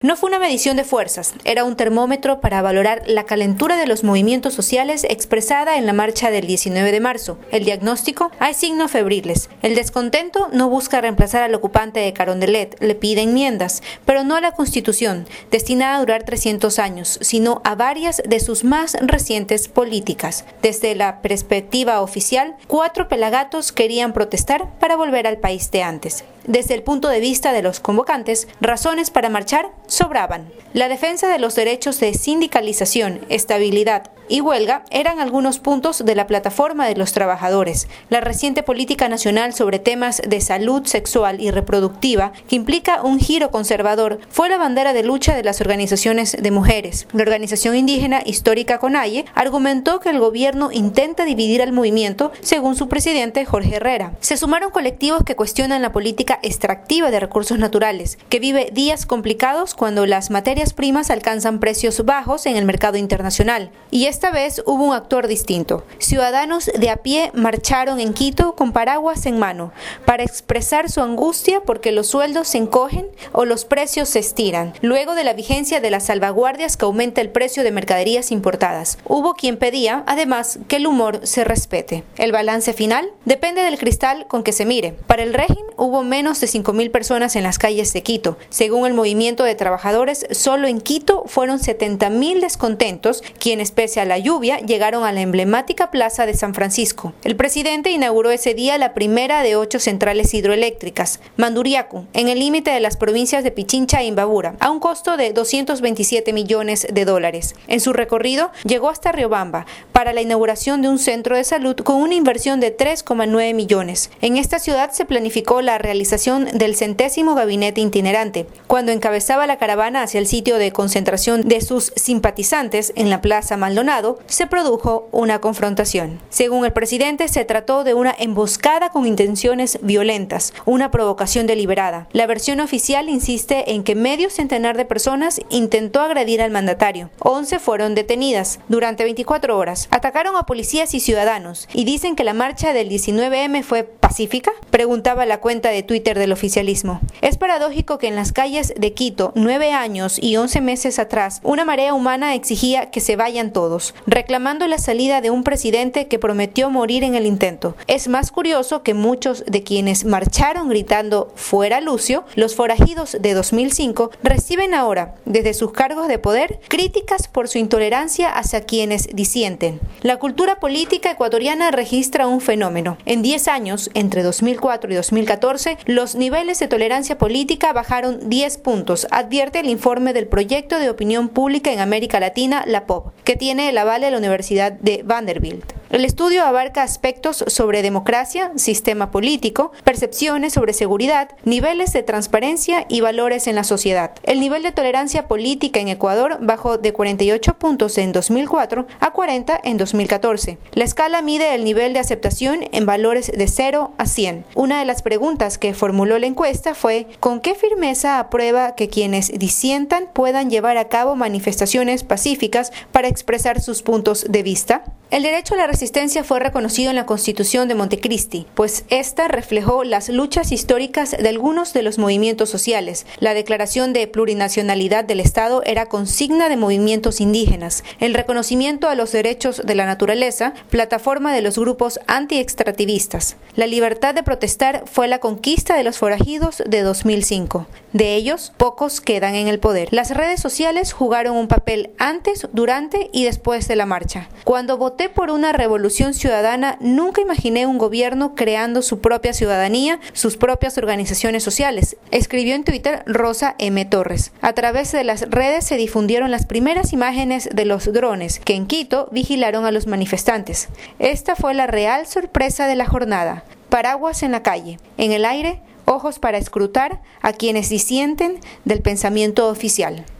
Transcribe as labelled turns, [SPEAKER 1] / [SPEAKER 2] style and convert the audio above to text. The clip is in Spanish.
[SPEAKER 1] No fue una medición de fuerzas, era un termómetro para valorar la calentura de los movimientos sociales expresada en la marcha del 19 de marzo. El diagnóstico: hay signos febriles. El descontento no busca reemplazar al ocupante de Carondelet, le pide enmiendas, pero no a la Constitución, destinada a durar 300 años, sino a varias de sus más recientes políticas. Desde la perspectiva oficial, 4 pelagatos querían protestar para volver al país de antes. Desde el punto de vista de los convocantes, razones para marchar sobraban. La defensa de los derechos de sindicalización, estabilidad y huelga eran algunos puntos de la plataforma de los trabajadores. La reciente política nacional sobre temas de salud sexual y reproductiva, que implica un giro conservador, fue la bandera de lucha de las organizaciones de mujeres. La organización indígena histórica CONAIE argumentó que el gobierno intenta dividir al movimiento, según su presidente Jorge Herrera. Se sumaron colectivos que cuestionan la política extractiva de recursos naturales, que vive días complicados cuando las materias primas alcanzan precios bajos en el mercado internacional. Y esta vez hubo un actor distinto. Ciudadanos de a pie marcharon en Quito con paraguas en mano para expresar su angustia porque los sueldos se encogen o los precios se estiran, luego de la vigencia de las salvaguardias que aumenta el precio de mercaderías importadas. Hubo quien pedía, además, que el humor se respete. El balance final depende del cristal con que se mire. Para el régimen hubo menos de 5.000 personas en las calles de Quito. Según el movimiento de trabajadores, solo en Quito fueron 70.000 descontentos, quienes pese a la lluvia llegaron a la emblemática plaza de San Francisco. El presidente inauguró ese día la primera de 8 centrales hidroeléctricas, Manduriacu, en el límite de las provincias de Pichincha e Imbabura, a un costo de $227 millones. En su recorrido llegó hasta Riobamba para la inauguración de un centro de salud con una inversión de 3,9 millones. En esta ciudad se planificó la realización del 100º gabinete itinerante. Cuando encabezaba la caravana hacia el sitio de concentración de sus simpatizantes en la Plaza Maldonado, se produjo una confrontación. Según el presidente, se trató de una emboscada con intenciones violentas, una provocación deliberada. La versión oficial insiste en que medio centenar de personas intentó agredir al mandatario. 11 fueron detenidas durante 24 horas. Atacaron a policías y ciudadanos y dicen que la marcha del 19M fue pacífica, preguntaba la cuenta de Twitter del oficialismo. Es paradójico que en las calles de Quito, 9 años y 11 meses atrás, una marea humana exigía que se vayan todos, reclamando la salida de un presidente que prometió morir en el intento. Es más curioso que muchos de quienes marcharon gritando "fuera Lucio", los forajidos de 2005, reciben ahora, desde sus cargos de poder, críticas por su intolerancia hacia quienes disienten. La cultura política ecuatoriana registra un fenómeno. En 10 años, entre 2004 y 2014, los niveles de tolerancia política bajaron 10 puntos, advierte el informe del Proyecto de Opinión Pública en América Latina, la POP, que tiene el aval de la Universidad de Vanderbilt. El estudio abarca aspectos sobre democracia, sistema político, percepciones sobre seguridad, niveles de transparencia y valores en la sociedad. El nivel de tolerancia política en Ecuador bajó de 48 puntos en 2004 a 40 en 2014. La escala mide el nivel de aceptación en valores de 0 a 100. Una de las preguntas que formuló la encuesta fue: ¿con qué firmeza aprueba que quienes disientan puedan llevar a cabo manifestaciones pacíficas para expresar sus puntos de vista? El derecho a la resistencia fue reconocido en la Constitución de Montecristi, pues esta reflejó las luchas históricas de algunos de los movimientos sociales. La declaración de plurinacionalidad del Estado era consigna de movimientos indígenas. El reconocimiento a los derechos de la naturaleza, plataforma de los grupos anti-extractivistas. La libertad de protestar fue la conquista de los forajidos de 2005. De ellos, pocos quedan en el poder. Las redes sociales jugaron un papel antes, durante y después de la marcha. Cuando voté por una revolución ciudadana, nunca imaginé un gobierno creando su propia ciudadanía, sus propias organizaciones sociales, escribió en Twitter Rosa M. Torres. A través de las redes se difundieron las primeras imágenes de los drones que en Quito vigilaron a los manifestantes. Esta fue la real sorpresa de la jornada. Paraguas en la calle, en el aire, ojos para escrutar a quienes disienten del pensamiento oficial.